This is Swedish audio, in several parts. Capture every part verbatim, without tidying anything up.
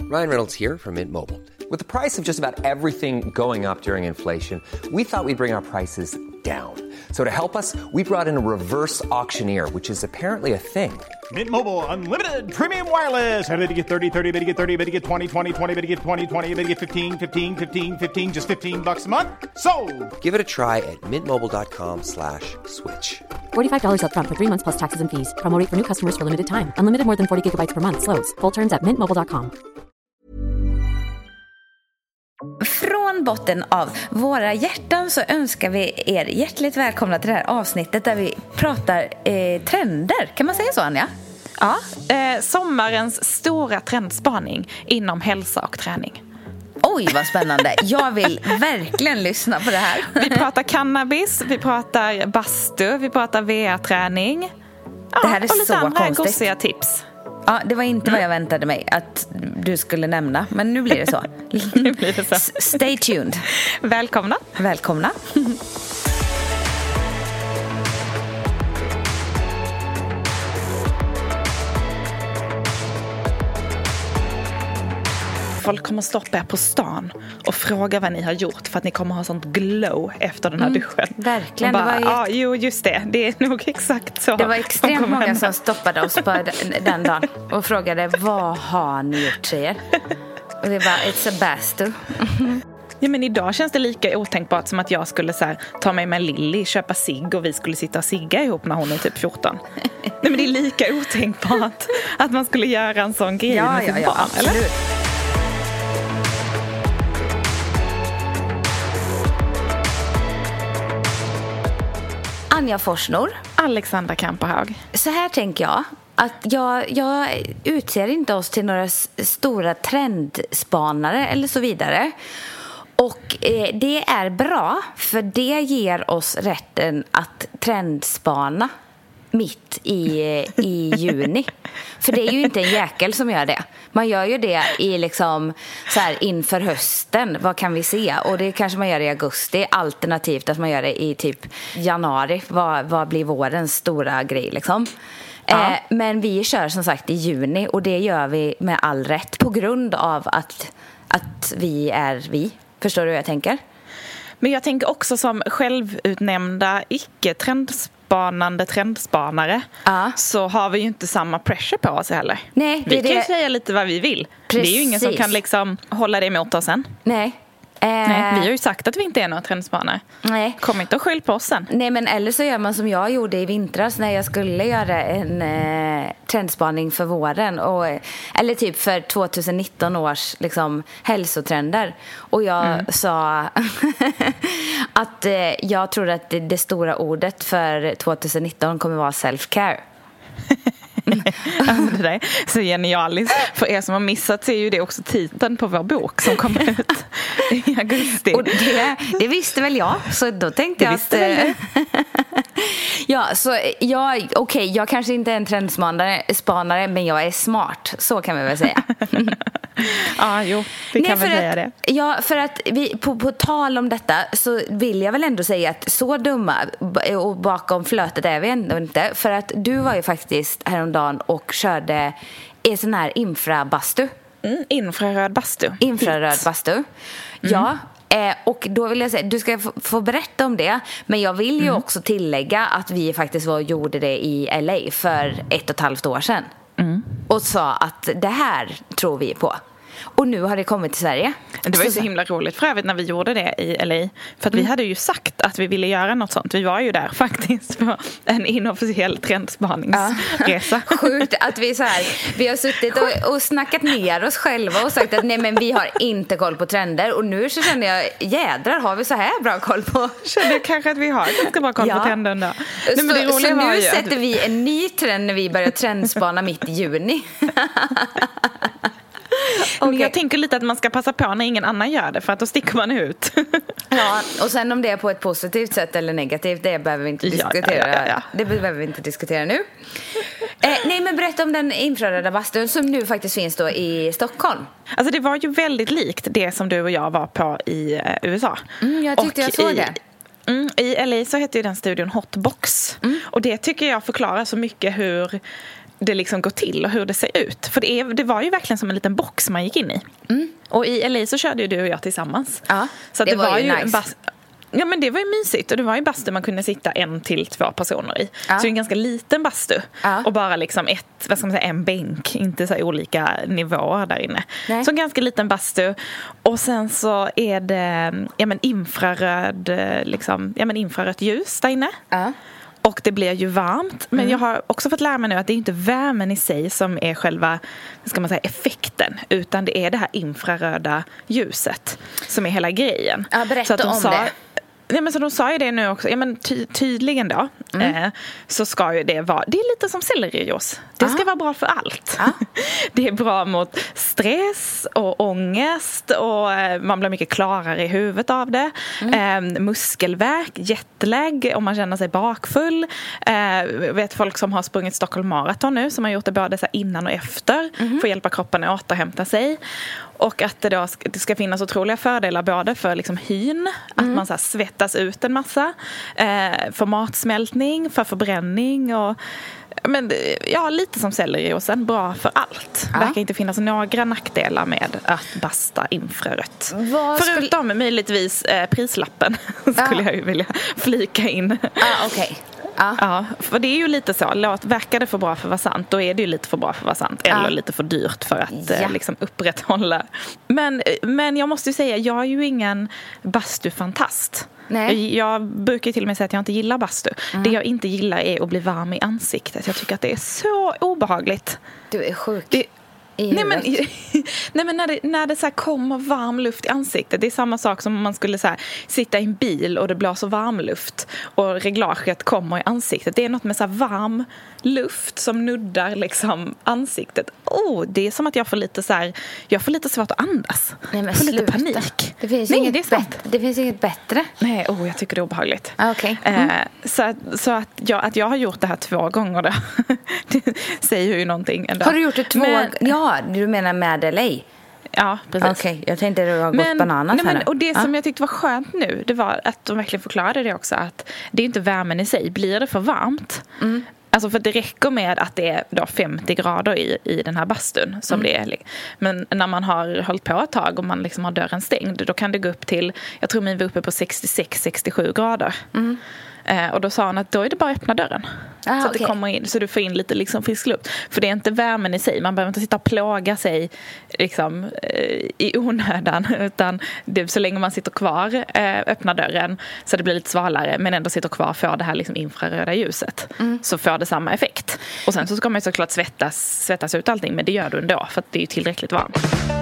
Ryan Reynolds here from Mint Mobile. With the price of just about everything going up during inflation, we thought we'd bring our prices down. So to help us, we brought in a reverse auctioneer, which is apparently a thing. Mint Mobile Unlimited Premium Wireless. How to get thirty, thirty, how to get thirty, how to get twenty, twenty, twenty, how to get twenty, twenty, how to get fifteen, fifteen, fifteen, fifteen, just fifteen bucks a month? Sold! Give it a try at mintmobile.com slash switch. forty-five dollars up front for three months plus taxes and fees. Promo rate for new customers for limited time. Unlimited more than forty gigabytes per month. Slows full terms at mint mobile dot com. Från botten av våra hjärtan så önskar vi er hjärtligt välkomna till det här avsnittet där vi pratar eh, trender. Kan man säga så, Anja? Ja, eh, sommarens stora trendspaning inom hälsa och träning. Oj, vad spännande. Jag vill verkligen lyssna på det här. Vi pratar cannabis, vi pratar bastu, vi pratar V R-träning. Ja, det här är och lite så andra konstigt. Gossiga tips. Ja, det var inte vad jag väntade mig att du skulle nämna. Men nu blir det så. Nu blir det så. S- Stay tuned. Välkomna. Välkomna. Folk kommer stoppa er på stan och fråga vad ni har gjort för att ni kommer ha sånt glow efter den här Mm, duschen. verkligen. Bara, det var ja, jo, just det. Det är nog exakt så. Det var extremt många hända. som stoppade oss på den, den dagen och frågade, vad har ni gjort, tjejer? Och det var ett Sebastu. Ja, men idag känns det lika otänkbart som att jag skulle så här, ta mig med Lilly, köpa cigg och vi skulle sitta och cigga ihop när hon är typ fjorton. Nej, men det är lika otänkbart att man skulle göra en sån grej Ja, med sitt ja, ja, barn, absolut. eller? Anja Forsnor. Alexandra Kamperhaug. Så här tänker jag. Att jag, jag utser inte oss till några s- stora trendspanare eller så vidare. Och eh, det är bra, för det ger oss rätten att trendspana mitt i, i juni. För det är ju inte en jäkel som gör det. Man gör ju det i liksom så här inför hösten. Vad kan vi se? Och det kanske man gör i augusti. Alternativt att man gör det i typ januari. Vad, vad blir vårens stora grej liksom? Ja. Eh, men vi kör som sagt i juni. Och det gör vi med all rätt. På grund av att, att vi är vi. Förstår du hur jag tänker? Men jag tänker också som självutnämnda icke-trendspanande trendspanare, Ja. så har vi ju inte samma pressure på oss heller. Nej, det vi är kan ju det- säga lite vad vi vill. Det är ju ingen som Precis. kan liksom hålla det emot oss sen. Nej. Eh, Nej, vi har ju sagt att vi inte är några trendspanare. Nej. Kom inte och skyll på oss sen. Nej, men eller så gör man som jag gjorde i vintras när jag skulle göra en eh, trendspaning för våren. Och, eller typ för tjugonitton års liksom, hälsotrender. Och jag Mm. sa att eh, jag tror att det, det stora ordet för tjugonitton kommer vara self-care. Alltså, det där är så genialiskt. För er som har missat så är ju det också titeln på vår bok som kommer ut i augusti. Och det, det visste väl jag. Så då tänkte Det jag visste att... väl eh, ja, så jag... Okej, okay, jag kanske inte är en trendspanare, spanare, men jag är smart. Så kan vi väl säga. Ja, jo, vi kan Nej, väl för säga att, det. Ja, för att vi, på, på tal om detta så vill jag väl ändå säga att så dumma b- och bakom flötet är vi ändå inte. För att du var ju faktiskt häromdagen och körde en sån här infrabastu. Mm, infraröd bastu. Infraröd Hit. bastu. Ja, eh, och då vill jag säga, du ska få, få berätta om det. Men jag vill ju Mm. också tillägga att vi faktiskt var och gjorde det i L A för ett och ett halvt år sedan. Mm. Och sa att det här tror vi på. Och nu har det kommit till Sverige. Det var ju så himla roligt för övrigt när vi gjorde det i L A. För att vi hade ju sagt att vi ville göra något sånt. Vi var ju där faktiskt på en inofficiell trendspaningsresa. Ja. Sjukt att vi så här, vi har suttit och, och snackat ner oss själva och sagt att nej, men vi har inte koll på trender. Och nu så känner jag, jädrar, har vi så här bra koll på? Känner jag kanske att vi har ganska bra koll Ja. på trenden då. Nej, men Så, det roliga så var nu ju att- sätter vi en ny trend när vi börjar trendspana mitt i juni. Men Okej. jag tänker lite att man ska passa på när ingen annan gör det, för att då sticker man ut. Ja, och sen om det är på ett positivt sätt eller negativt, det behöver vi inte Ja, ja, diskutera. ja, ja, ja. Det behöver vi inte diskutera nu. Eh, nej, men berätta om den infraröda bastun som nu faktiskt finns då i Stockholm. Alltså det var ju väldigt likt det som du och jag var på i eh, U S A. Mm, jag tyckte Och jag såg i, det. Mm, I L A så heter ju den studion Hotbox. Mm. Och det tycker jag förklarar så mycket hur det liksom går till och hur det ser ut. För det, är, det var ju verkligen som en liten box man gick in i. Mm. Och i L A så körde ju du och jag tillsammans. Ja, så det, det var, var ju nice. En bas- ja, men det var ju mysigt. Och det var ju bastu man kunde sitta en till två personer i. Ja. Så det är en ganska liten bastu. Ja. Och bara liksom ett, vad ska man säga, en bänk. Inte så olika nivåer där inne. Nej. Så en ganska liten bastu. Och sen så är det ja, men infraröd, liksom, ja, men infrarött ljus där inne. Ja. Och det blir ju varmt. Men mm. jag har också fått lära mig nu att det är inte värmen i sig som är själva, ska man säga, effekten. Utan det är det här infraröda ljuset som är hela grejen. Ja, berätta så att de om sa, det. Nej, men så de sa ju det nu också. Ja, men ty- tydligen då. Mm. Eh, så ska ju det vara. Det är lite som sellerijuice. Det ska ah. vara bra för allt. Ah. Det är bra mot stress och ångest. Och eh, man blir mycket klarare i huvudet av det. Mm. Eh, muskelvärk, jetlag. Om man känner sig bakfull. Eh, vet folk som har sprungit Stockholm Marathon nu. Som har gjort det både så här innan och efter. Mm. För att hjälpa kroppen att återhämta sig. Och att det då ska, det ska finnas otroliga fördelar både för liksom hyn. Att mm. man så här svettas ut en massa. Eh, för matsmältning, för förbränning och men ja, lite som sellerijuicen, bra för allt. Det ja. verkar inte finnas några nackdelar med att basta infrarött. Vad Förutom skulle... möjligtvis eh, prislappen skulle ja. jag ju vilja flika in. Ah, okay. Ja. ja, för det är ju lite så. Låt, verkar det för bra för att vara sant, då är det ju lite för bra för att vara sant. Eller ja. lite för dyrt för att ja. eh, liksom upprätthålla. Men, men jag måste ju säga, jag är ju ingen bastufantast. Nej. Jag brukar till och med säga att jag inte gillar bastu. Mm. Det jag inte gillar är att bli varm i ansiktet. Jag tycker att det är så obehagligt. Du är sjuk. Det, nej, men, nej men när det, när det så här kommer varm luft i ansiktet. Det är samma sak som om man skulle så här, sitta i en bil och det blåser varm luft. Och reglaget kommer i ansiktet. Det är något med så här varm luft som nuddar liksom ansiktet. Oh, det är som att jag får lite så här, jag får lite svårt att andas. Nej, men får sluta. lite panik. Det finns, nej, inget, det är sant. Bet- det finns inget bättre. Nej, oh, jag tycker det är obehagligt. Ah, okay. mm. eh, så att, så att, jag, att jag har gjort det här två gånger då, det säger ju någonting ändå. Har du gjort det två gånger? Ja, du menar med L A? Ja, precis. Okej, okay, jag tänkte att du har gått men, bananas nej, men, här. Och det ja. som jag tyckte var skönt nu, det var att de verkligen förklarade det också. Att det är inte värmen i sig. Blir det för varmt? Mm. Alltså för det räcker med att det är då femtio grader i, i den här bastun som mm. det är. Men när man har hållit på ett tag och man liksom har dörren stängd, då kan det gå upp till, jag tror min var uppe på sextiosex sextiosju grader. Mm. Eh, och då sa han att då är det bara att öppna dörren. Ah, så att okay. det kommer in, så du får in lite liksom frisk luft. För det är inte värmen i sig. Man behöver inte sitta och plåga sig liksom, eh, i onödan. Utan det, så länge man sitter kvar, eh, öppnar dörren så det blir lite svalare. Men ändå sitter kvar för det här liksom infraröda ljuset. Mm. Så får det samma effekt. Och sen så ska man ju såklart svettas, svettas ut allting. Men det gör du ändå för att det är ju tillräckligt varmt.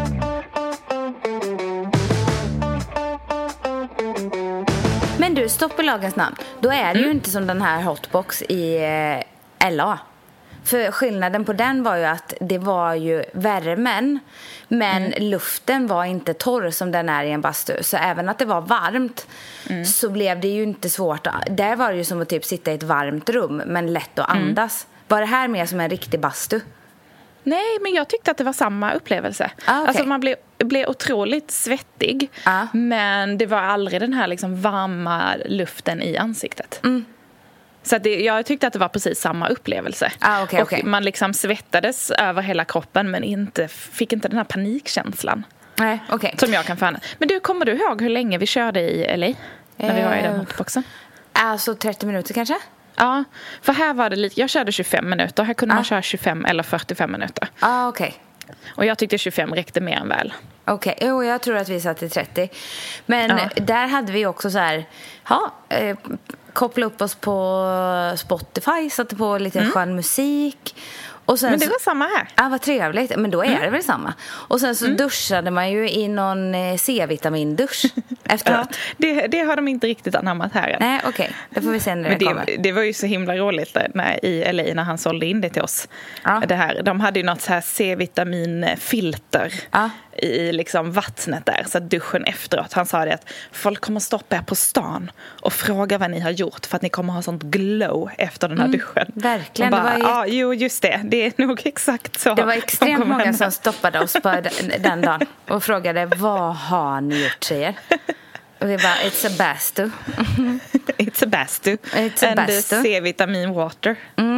Men du, stopp i lagens namn. Då är det mm. ju inte som den här hotbox i eh, L A. För skillnaden på den var ju att det var ju värmen, men mm. luften var inte torr som den är i en bastu. Så även att det var varmt mm. så blev det ju inte svårt. Där var det ju som att typ sitta i ett varmt rum, men lätt att andas. Mm. Var det här mer som en riktig bastu? Nej, men jag tyckte att det var samma upplevelse. Ah, okay. Alltså man blev, blev otroligt svettig. Ah. Men det var aldrig den här liksom varma luften i ansiktet. Mm. Så att det, jag tyckte att det var precis samma upplevelse. Ah, okay, och okay. man liksom svettades över hela kroppen, men inte, fick inte den här panikkänslan. Nej, okay. Som jag kan få. Men du, kommer du ihåg hur länge vi körde i L A? När vi var i den uh, hotboxen? Alltså trettio minuter kanske? Ja, för här var det lite, jag körde tjugofem minuter. Här kunde ah. man köra tjugofem eller fyrtiofem minuter. Ja, ah, okej. Okay. Och jag tyckte tjugofem räckte mer än väl. Okej, okay. oh, jag tror att vi satt i trettio. Men ja. där hade vi också så här, ja, eh, koppla upp oss på Spotify, satte på lite mm. skön musik. Och sen men det var så, samma här. Ja, vad trevligt. Men då är mm. det väl samma. Och sen så mm. duschade man ju i någon eh, C-vitamindusch efteråt. Ja, det, det har de inte riktigt anammat här än. Nej, okej. Okay. Det får vi se när det, men det kommer. Det var ju så himla roligt när, i L A när han sålde in det till oss. Ja. Det här, de hade ju något så här C-vitaminfilter ja. i liksom vattnet där. Så att duschen efteråt. Han sa det att folk kommer stoppa er på stan och fråga vad ni har gjort för att ni kommer ha sånt glow efter den här mm, duschen. Verkligen. Bara, det var ju... ja, jo, just det. Det är nog exakt så. Det var extremt många hända. Som stoppade oss på den, den dagen och frågade, vad har ni gjort, tjejer? Och vi bara, it's a bastu. It's a bastu. It's a and bastu. C-vitamin water. Mm.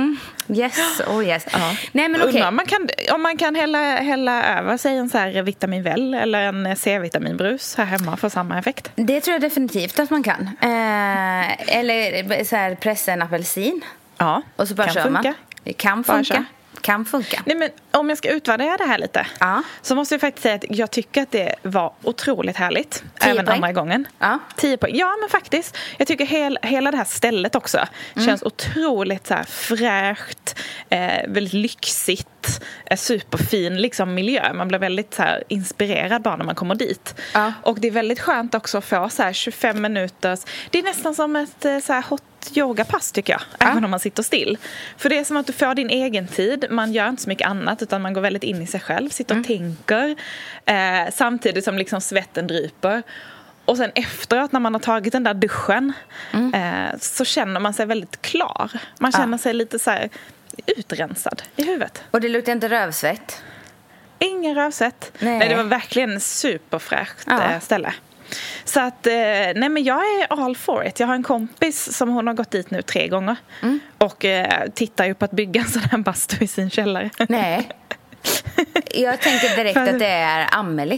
Yes, oh yes. Ja. Nej, men okej. Undrar om man kan, om man kan hälla, hälla över sig en så här vitaminväll eller en C-vitaminbrus här hemma för samma effekt. Det tror jag definitivt att man kan. Eh, eller så här, pressa en apelsin. Ja, och så bara kan kör funka. man. Det kan Bara funka. kör. Kan funka. Nej, men om jag ska utvärdera det här lite, Ja. så måste jag faktiskt säga att jag tycker att det var otroligt härligt. Tio Även poäng. andra gången. Ja. Tio poäng. Ja, men faktiskt. Jag tycker hel, hela det här stället också Mm. känns otroligt så här fräscht, eh, väldigt lyxigt, eh, superfin liksom, miljö. Man blir väldigt så här, inspirerad bara när man kommer dit. Ja. Och det är väldigt skönt också att få så här, tjugofem minuters... Det är nästan som ett eh, så här, hot yogapass tycker jag, Ja. även om man sitter still. För det är som att du får din egen tid. Man gör inte så mycket annat utan man går väldigt in i sig själv, sitter och tänker eh, samtidigt som liksom svetten dryper. Och sen efteråt när man har tagit den där duschen Mm. eh, så känner man sig väldigt klar. Man känner Ja. sig lite så här utrensad i huvudet. Och det luktar inte rövsvett. Ingen rövsvett. Nej. Nej, det var verkligen ett superfräscht Ja. eh, ställe. Så att, eh, nej men jag är all for it. Jag har en kompis som hon har gått dit nu tre gånger. Mm. Och eh, tittar ju på att bygga en sån här bastu i sin källare. Nej. Jag tänker direkt att det är Amelie.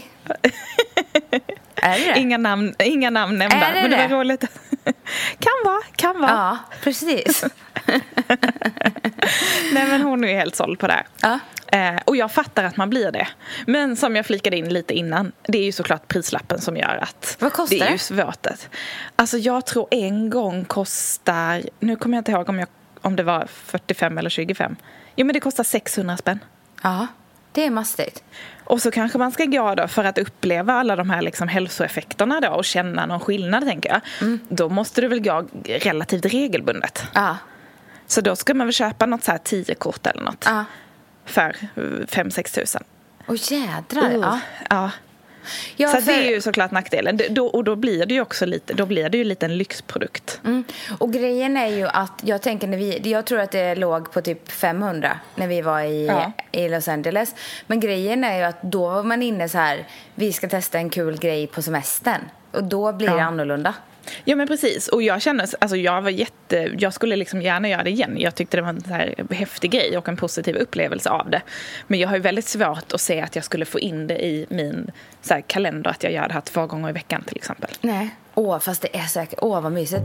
Är det det? Inga namn, inga namn nämnda. Är det men det det? var roligt. Kan vara, kan vara. Ja, precis. Nej men hon är ju helt såld på det här. Ja. Eh, och jag fattar att man blir det. Men som jag flikade in lite innan, det är ju såklart prislappen som gör att Vad kostar det är det? ju svårt att, alltså jag tror en gång kostar, nu kommer jag inte ihåg om, jag, om det var fyrtiofem eller tjugofem. Jo men det kostar sexhundra spänn. Ja, det är mastigt. Och så kanske man ska gå då för att uppleva alla de här liksom hälsoeffekterna då och känna någon skillnad tänker jag. Mm. Då måste du väl gå relativt regelbundet. Ja. Så då ska man väl köpa något så här tio kort eller något. Ja. För fem sex tusen. Och jädrar. Uh, Ja. ja. Ja, så för... det är ju såklart nackdelen. Det, då, och då blir det ju också lite, då blir det ju lite en lyxprodukt. Mm. Och grejen är ju att jag tänker när vi, jag tror att det låg på typ femhundra när vi var i, Ja. i Los Angeles. Men grejen är ju att då var man inne så här, vi ska testa en kul grej på semestern. Och då blir det Ja. annorlunda. Ja men precis, och jag känner, alltså jag var jätte, jag skulle liksom gärna göra det igen. Jag tyckte det var en så här häftig grej och en positiv upplevelse av det. Men jag har ju väldigt svårt att se att jag skulle få in det i min så här kalender att jag gör det här två gånger i veckan till exempel. Nej. Åh, fast det är säkert, åh vad mysigt.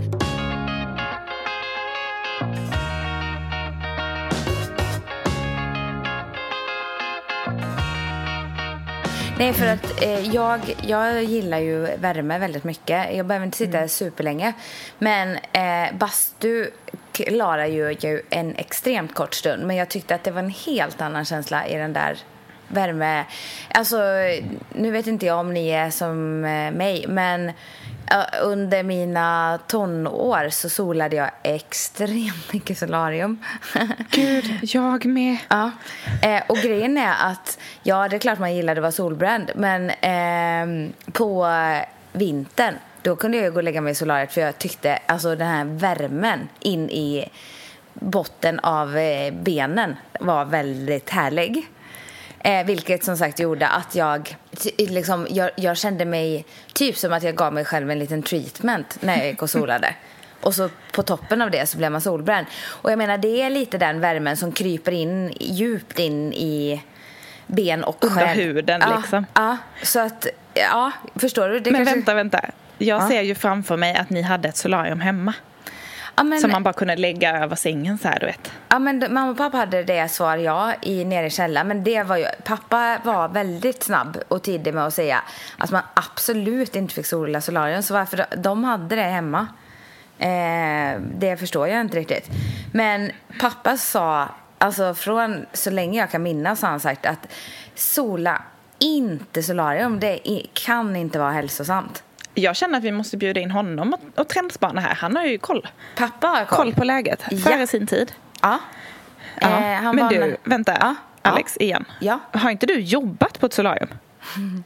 Nej, för att eh, jag, jag gillar ju värme väldigt mycket. Jag behöver inte sitta mm. superlänge. Men eh, bastu klarar ju, ju en extremt kort stund. Men jag tyckte att det var en helt annan känsla i den där värme. Alltså, nu vet inte jag om ni är som eh, mig. Men eh, under mina tonår så solade jag extremt mycket solarium. Gud, jag med. Ja, eh, och grejen är att ja, det är klart man gillade att vara solbränd, men eh, på vintern då kunde jag gå och lägga mig i solariet för jag tyckte alltså den här värmen in i botten av eh, benen var väldigt härlig. Eh, vilket som sagt gjorde att jag, liksom, jag jag kände mig typ som att jag gav mig själv en liten treatment när jag gick och solade. Och så på toppen av det så blev man solbränd. Och jag menar, det är lite den värmen som kryper in djupt in i ben och under själ. huden Ja, liksom. Ja, så att, ja, förstår du? Det men kanske... vänta, vänta. Jag Ja. ser ju framför mig att ni hade ett solarium hemma. Ja, men, Som man bara kunde lägga över sängen så här, du vet. ja, men mamma och pappa hade det svar ja i nere i källaren. Men det var ju, pappa var väldigt snabb och tidig med att säga att man absolut inte fick sola solarium. Så varför de hade det hemma, eh, det förstår jag inte riktigt. Men pappa sa, alltså från så länge jag kan minnas har han sagt att sola inte solarium, det kan inte vara hälsosamt. Jag känner att vi måste bjuda in honom och, och trendspana här. Han har ju koll. Pappa har koll. Koll på läget. Före Ja. sin tid. Ja. Ja. Eh, han Men var du, med... vänta. Ja. Alex, Ja. igen. Ja. Har inte du jobbat på ett solarium? Mm.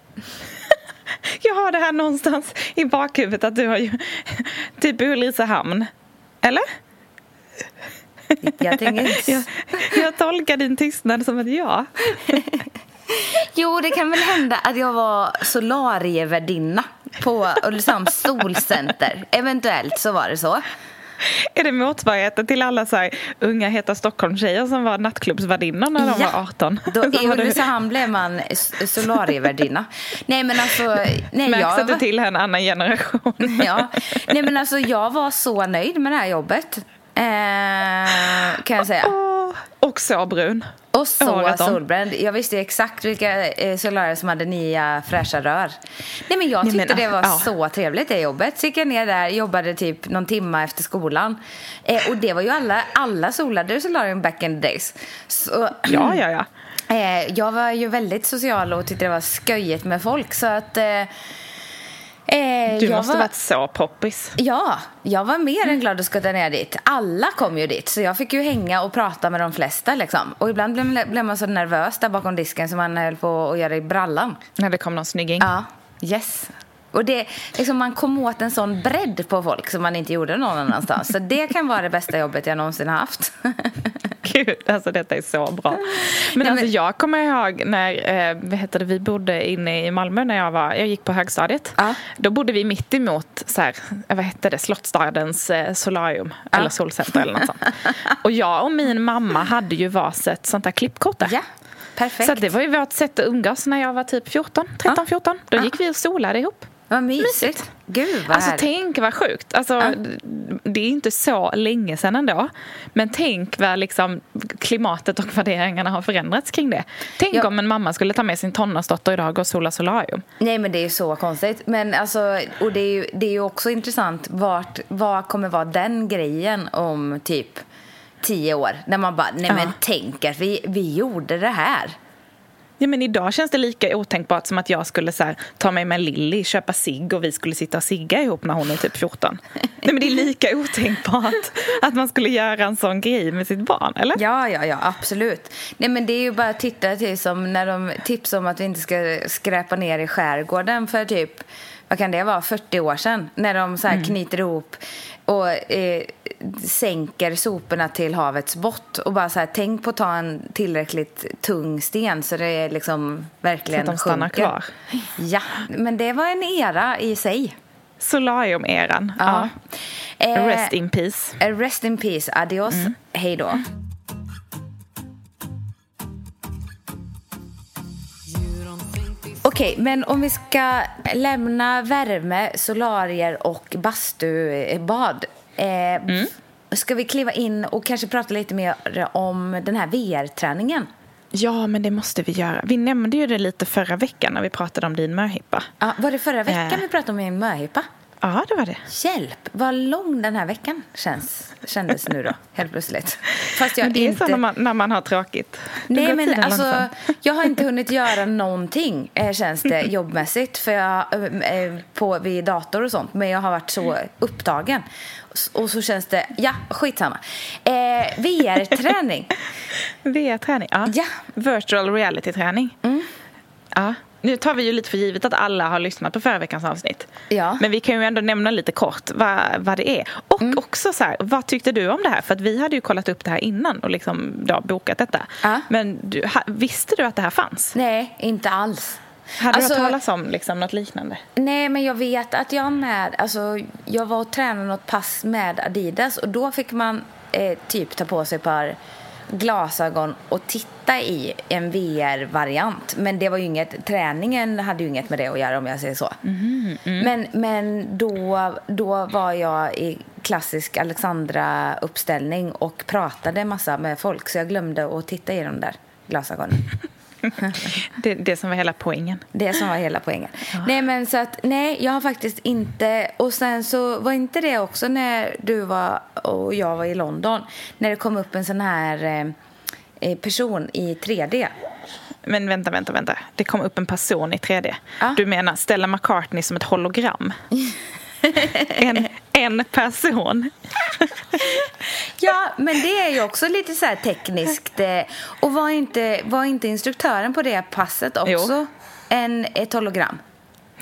Jag har det här någonstans i bakhuvudet att du har ju typ i Ulricehamn. Eller? Jag tänker inte... jag, jag tolkar din tystnad som ett ja. Jo, det kan väl hända att jag var solarievärdinna på Ulricehamns solcenter. Eventuellt så var det så. Är det motsvarigheten till alla så här unga heta Stockholmstjejer som var nattklubbsvärdinnor när de Ja. var arton? Då, I Ulricehamn blev man solarievärdinna. Nej men alltså... Nej, Märks jag att du var, till en annan generation. ja. Nej men alltså jag var så nöjd med det här jobbet. Eh, kan jag säga. Åh, och så brun. Och så Året om. solbränd. Jag visste ju exakt vilka eh, solarier som hade nya fräscha rör. Nej men jag Nej, tyckte men, det var ja. så trevligt det jobbet. Så gick jag ner där, jobbade typ någon timma efter skolan. Eh, och det var ju alla, alla solade solarium back in the days. Så, Ja, ja, ja. eh, jag var ju väldigt social och tyckte det var sköjigt med folk. Så att... Eh, eh, Du jag måste var... varit så poppis. Ja, jag var mer än glad att skutta ner dit. Alla kom ju dit, så jag fick ju hänga och prata med de flesta liksom. Och ibland blev, blev man så nervös där bakom disken som man höll på att göra i brallan. När det kom någon snygging. Ja, yes. Och det, liksom man kom åt en sån bredd på folk som man inte gjorde någon annanstans. Så det kan vara det bästa jobbet jag någonsin har haft. Gud, alltså detta är så bra. Men, Nej, alltså men... jag kommer ihåg när eh, vad heter det, vi bodde inne i Malmö när jag var jag gick på högstadiet. Ja. Då bodde vi mitt emot så här, vad heter det, Slottstadens eh, solarium Ja. eller solcenter eller något sånt. Och jag och min mamma hade ju varsitt sånt där klippkort där. Ja, perfekt. Så det var ju vårt sätt att umgås när jag var typ fjorton, tretton, fjorton. Då gick vi och solade ihop. Vad mysigt. Gud, vad Alltså härligt. tänk vad sjukt. Alltså, Ja. det är inte så länge sedan ändå. Men tänk vad liksom klimatet och värderingarna har förändrats kring det. Tänk Ja. om en mamma skulle ta med sin tonårsdotter idag och sola solarium. Nej men det är ju så konstigt. Men alltså, och det är ju, det är ju också intressant vart, vad kommer vara den grejen om typ tio år. När man bara, nej Ja. men tänk att vi, vi gjorde det här. Ja, men idag känns det lika otänkbart som att jag skulle så här, ta mig med Lilly, köpa cigg och vi skulle sitta och cigga ihop när hon är typ fjorton. Nej, men det är lika otänkbart att man skulle göra en sån grej med sitt barn, eller? Ja, ja, ja, absolut. Nej men det är ju bara att titta till som när de tipsar om att vi inte ska skräpa ner i skärgården för typ, vad kan det vara, fyrtio år sedan. När de så här Mm. knyter ihop och eh, sänker soporna till havets bott. Och bara så här, tänk på att ta en tillräckligt tung sten så det är liksom verkligen Så att de stannar sjunker. kvar. Ja, men det var en era i sig. Solarium-eran. Ja. Eh, Rest in peace. eh, Rest in peace, adios, Mm. hej då. Okej, men om vi ska lämna värme, solarier och bastubad. Eh, mm. Ska vi kliva in och kanske prata lite mer om den här V R-träningen? Ja, men det måste vi göra. Vi nämnde ju det lite förra veckan när vi pratade om din möhippa. Ja, var det förra veckan Eh. vi pratade om min möhippa? Ja, det var det. Hjälp, vad lång den här veckan känns, kändes nu då, helt plötsligt. Fast jag Men det är inte... så när man, när man har tråkigt. Då Nej, går men tiden alltså, långsamt. jag har inte hunnit göra någonting, eh, känns det jobbmässigt, för jag, eh, på, vid dator och sånt, men jag har varit så upptagen. Och så känns det, ja, skitsamma. Eh, V R-träning. V R-träning, ja. Ja. Virtual reality-träning. Mm. Ja. Nu tar vi ju lite för givet att alla har lyssnat på förra veckans avsnitt. Ja. Men vi kan ju ändå nämna lite kort vad, vad det är. Och Mm. också så här, vad tyckte du om det här? För att vi hade ju kollat upp det här innan och liksom då bokat detta. Ja. Men du, ha, visste du att det här fanns? Nej, inte alls. Hade Alltså- du hört talas om liksom något liknande? Nej, men jag vet att jag med, alltså, jag var och tränade något pass med Adidas och då fick man eh, typ ta på sig ett par glasögon och titta i en V R-variant. Men det var ju inget, träningen hade ju inget med det att göra om jag säger så. Mm, mm. Men, men då, då var jag i klassisk Alexandra-uppställning och pratade massa med folk så jag glömde att titta i de där glasögonen. Det, det som var hela poängen. Det som var hela poängen. Nej, men så att, nej, jag har faktiskt inte... Och sen så var inte det också när du var och jag var i London. När det kom upp en sån här eh, person i tre D. Men vänta, vänta, vänta. Det kom upp en person i tre D. Ja. Du menar Stella McCartney som ett hologram? en, en person. Ja, men det är ju också lite så här tekniskt. eh, Och var inte, var inte instruktören på det passet också Jo. en, ett hologram? Jo,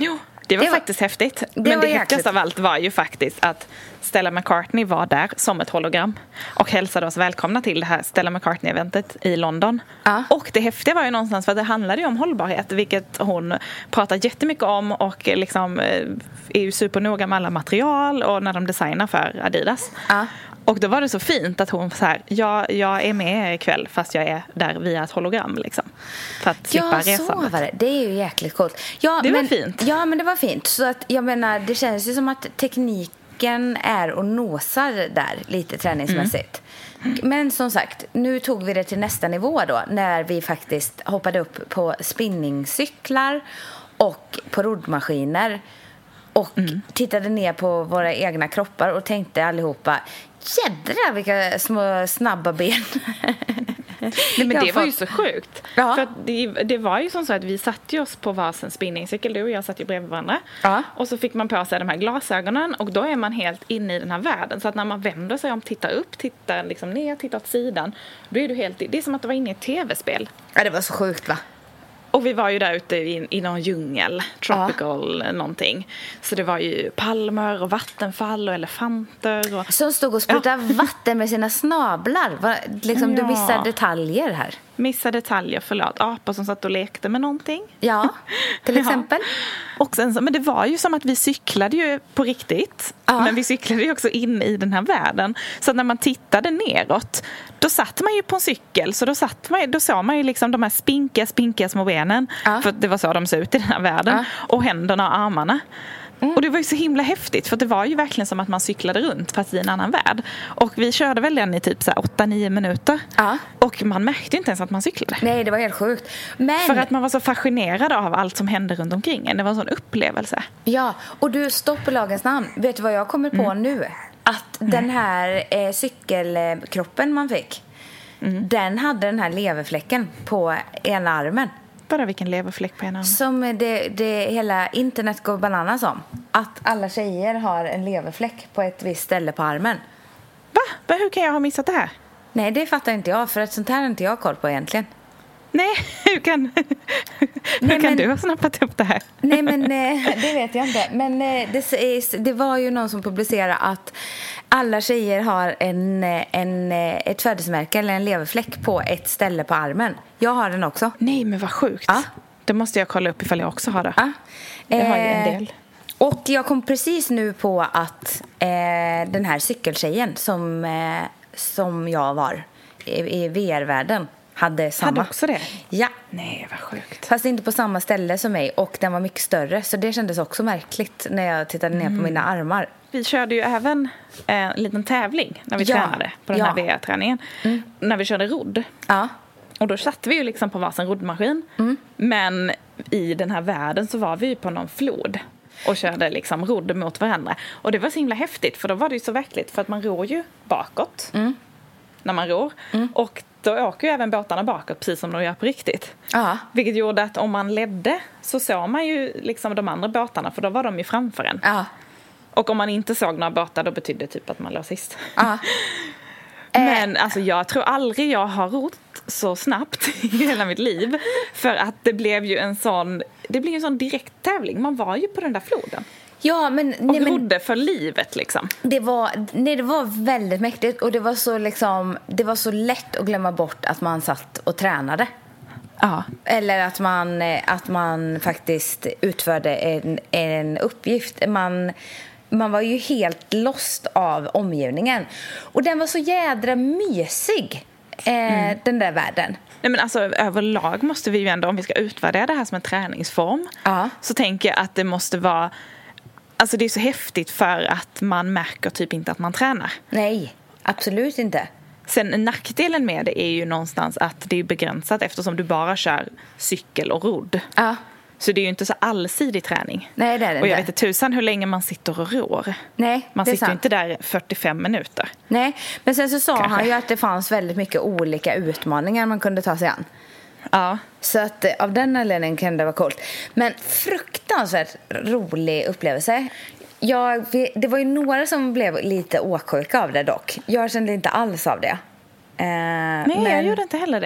Det var, Det var- faktiskt häftigt. det Men var det häftigaste jäkligt. av allt var ju faktiskt att Stella McCartney var där som ett hologram och hälsade oss välkomna till det här Stella McCartney-eventet i London. Ja. Och det häftiga var ju någonstans för att det handlade ju om hållbarhet, vilket hon pratar jättemycket om och liksom eh, är ju supernoga med alla material och när de designar för Adidas. Ja. Och då var det så fint att hon så här, ja, jag är med ikväll fast jag är där via ett hologram liksom. För att slippa Ja, resan. så var det. Det är ju jäkligt coolt. Ja, Det var men, fint. Ja, men det var fint. Så att, jag menar, det känns ju som att tekniken är och nosar där lite träningsmässigt. Mm. Men som sagt, nu tog vi det till nästa nivå då. När vi faktiskt hoppade upp på spinningcyklar och på roddmaskiner. Och Mm. tittade ner på våra egna kroppar och tänkte allihopa, jädrar vilka små snabba ben. Nej, men Jag det var får- ju så sjukt. Ja. För att det, det var ju som så att vi satte oss på varsin spinningcykel. Du och jag satt ju bredvid varandra. Ja. Och så fick man på sig de här glasögonen. Och då är man helt inne i den här världen. Så att när man vänder sig om, tittar upp, tittar liksom ner, tittar åt sidan. Då är du helt, det är som att du var inne i ett tv-spel. Ja, det var så sjukt, va? Och vi var ju där ute i, i någon djungel, tropical någonting. Så det var ju palmer och vattenfall och elefanter. Och... Som stod och sprutade vatten med sina snablar. Va? Liksom, Du Ja. missar detaljer här. Missa detaljer, förlåt. Apor som satt och lekte med någonting. Ja, till Ja. exempel. Och sen, så- men det var ju som att vi cyklade ju på riktigt. Ja. Men vi cyklade ju också in i den här världen. Så att när man tittade neråt, då satt man ju på en cykel. Så då, satt man, då såg man ju liksom de här spinkiga, spinkiga små benen. Ja. För att det var så de såg ut i den här världen. Ja. Och händerna och armarna. Mm. Och det var ju så himla häftigt. För det var ju verkligen som att man cyklade runt fast i en annan värld. Och vi körde väl den i typ så här åtta nio minuter. Ja. Och man märkte inte ens att man cyklade. Nej, det var helt sjukt. Men, För att man var så fascinerad av allt som hände runt omkring en. Det var en sån upplevelse. ja, och du, stopp på lagens namn. Vet du vad jag kommer på nu? Att den här eh, cykelkroppen man fick, den hade den här leverfläcken på ena armen. Bara vilken leverfläck på en arm. Som det, det hela internet går bananas om. Att alla tjejer har en leverfläck på ett visst ställe på armen. Va? Va? Hur kan jag ha missat det här? Nej, det fattar inte jag, för att sånt här har inte jag koll på egentligen. Nej, hur kan, hur Nej, kan men- du ha snappat upp det här? Nej, men eh, det vet jag inte. Men eh, det, sägs- det var ju någon som publicerade att alla tjejer har en, eh, en, eh, ett födelsemärke eller en leverfläck på ett ställe på armen. Jag har den också. Nej, men vad sjukt. Ja. Det måste jag kolla upp ifall jag också har det. Ja. Jag har ju en Eh, del. Och jag kom precis nu på att eh, den här cykeltjejen som, eh, som jag var i, i V R-världen hade samma. Hade också det? Ja. Nej, vad sjukt. Fast inte på samma ställe som mig, och den var mycket större. Så det kändes också märkligt när jag tittade ner på mina armar. Vi körde ju även en liten tävling när vi Ja. tränade på den Ja. här V R-träningen. När vi körde rodd. Ja. Och då satt vi ju liksom på varsin roddmaskin. Men i den här världen så var vi ju på någon flod. Och körde liksom rodd mot varandra. Och det var så himla häftigt, för då var det ju så verkligt. För att man ror ju bakåt när man ror. Och då åker ju även båtarna bakåt, precis som de gör på riktigt. Ja. Vilket gjorde att om man ledde så såg man ju liksom de andra båtarna, för då var de ju framför en. Ja. Och om man inte såg några båtar, då betydde det typ att man låg sist. Ja. Men alltså, jag tror aldrig jag har rott så snabbt i hela mitt liv. För att det blev ju en sån, det blev en sån direkt tävling. Man var ju på den där floden. Ja, men, Och nej, men rodde för livet liksom. det var, nej, det var väldigt mäktigt. Och det var så liksom, det var så lätt att glömma bort att man satt och tränade. Ja. Eller att man, eh, att man faktiskt utförde en, en uppgift. Man, man var ju helt lost av omgivningen. Och den var så jädra mysig, eh, den där världen. Nej, men alltså, överlag måste vi ju ändå, om vi ska utvärdera det här som en träningsform, Ja. så tänker jag att det måste vara, alltså det är så häftigt för att man märker typ inte att man tränar. Nej, absolut inte. Sen nackdelen med det är ju någonstans att det är begränsat eftersom du bara kör cykel och rodd. Ja. Så det är ju inte så allsidig träning. Nej, det är det Och jag inte. vet inte tusan hur länge man sitter och rår. Nej, Man det är sitter ju sant. inte där fyrtiofem minuter. Nej, men sen så sa Kanske. han ju att det fanns väldigt mycket olika utmaningar man kunde ta sig an. Ja. Så att eh, av den anledningen kan det vara coolt. Men fruktansvärt rolig upplevelse. Jag, det var ju några som blev lite åksjuka av det dock. Jag kände inte alls av det. Eh, Nej, men, jag gjorde inte heller det.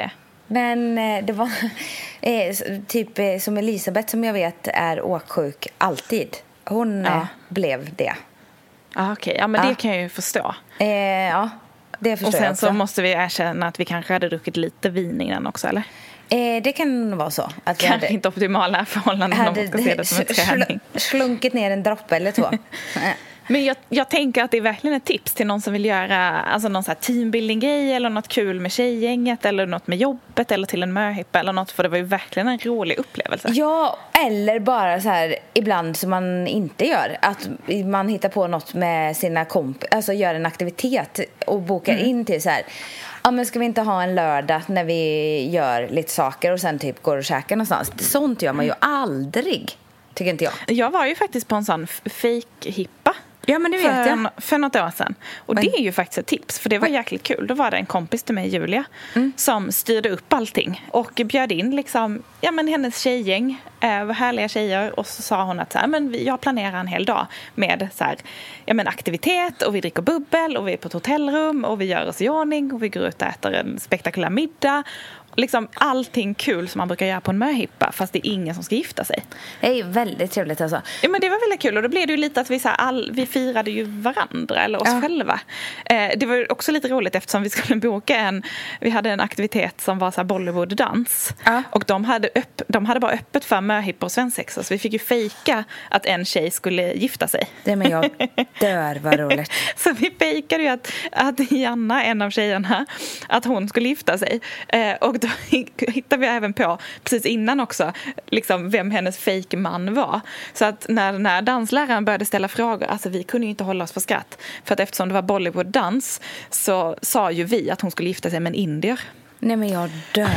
Men eh, det var eh, typ eh, som Elisabeth som jag vet är åksjuk alltid. Hon Ja. eh, blev det. Ah, okej, okay. Ja, men Ja. det kan jag ju förstå. Eh, ja, det förstår Och sen jag också. så måste vi erkänna att vi kanske hade druckit lite vin innan också, eller? Eh, det kan vara så. Att vi Kanske hade, inte optimala förhållanden om man ska se det som en träning. sl- slunkit ner en droppe eller två. Men jag, jag tänker att det är verkligen ett tips till någon som vill göra alltså någon så här teambuilding-grej eller något kul med tjejgänget eller något med jobbet eller till en möhippa eller något, för det var ju verkligen en rolig upplevelse. Ja, eller bara så här ibland som man inte gör. Att man hittar på något med sina kompisar, alltså gör en aktivitet och bokar Mm. in till så här. Ja, men ska vi inte ha en lördag när vi gör lite saker och sen typ går och käkar någonstans? Sånt gör man ju aldrig, tycker inte jag. Jag var ju faktiskt på en sån f- fake-hippa. Ja, men det vet för, jag. för något år sedan. Och Men- det är ju faktiskt ett tips, för det var jäkligt kul. Då var det en kompis till mig, Julia, Mm. som styrde upp allting. Och bjöd in liksom, ja, men hennes tjejgäng, eh, var härliga tjejer. Och så sa hon att så här, men vi- jag planerar en hel dag med så här, ja, men aktivitet. Och vi dricker bubbel och vi är på ett hotellrum. Och vi gör oss i ordning och vi går ut och äter en spektakulär middag. Liksom allting kul som man brukar göra på en möhippa, fast det är ingen som ska gifta sig. Det är väldigt trevligt alltså. Ja, men det var väldigt kul, och då blev det ju lite att vi, så här, all, vi firade ju varandra eller oss Ja. själva. Eh, det var ju också lite roligt eftersom vi skulle boka en, vi hade en aktivitet som var så här Bollywood-dans. Ja. Och de hade, upp, de hade bara öppet för möhippor och svensexor, så vi fick ju fejka att en tjej skulle gifta sig. Det men jag dör, vad roligt. Så vi fejkade ju att, att Janna, en av tjejerna, att hon skulle gifta sig. Eh, och då hittade vi även på, precis innan också, liksom vem hennes fejkman var. Så att när, när dansläraren började ställa frågor, alltså vi kunde ju inte hålla oss för skratt. För att eftersom det var Bollywood-dans så sa ju vi att hon skulle gifta sig med en indier. Nej men jag dör.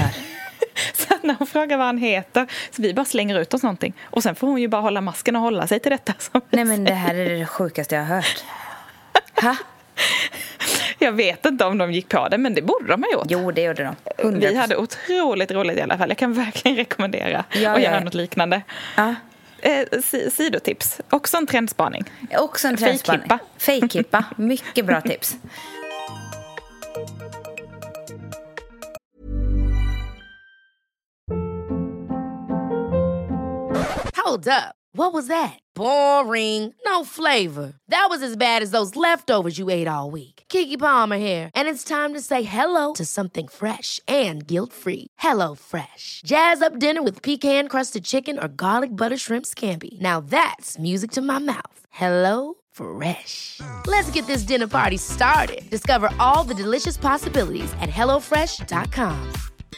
Så att när hon frågar vad han heter, så vi bara slänger ut oss någonting. Och sen får hon ju bara hålla masken och hålla sig till detta. Som Nej men det här är det sjukaste jag har hört. Ha? Jag vet inte om de gick på det, men det borde de ha gjort. Jo, det gjorde de. hundra procent. Vi hade otroligt roligt i alla fall. Jag kan verkligen rekommendera Ja, att ja. göra något liknande. Ja. Eh, si- sidotips. Också en trendspaning. Också en trendspaning. Fejkhippa. Fejkhippa. Mycket bra tips. Hold up. What was that? Boring. No flavor. That was as bad as those leftovers you ate all week. Keke Palmer here, and it's time to say hello to something fresh and guilt-free. Hello Fresh. Jazz up dinner with pecan-crusted chicken or garlic butter shrimp scampi. Now that's music to my mouth. Hello Fresh. Let's get this dinner party started. Discover all the delicious possibilities at hello fresh dot com.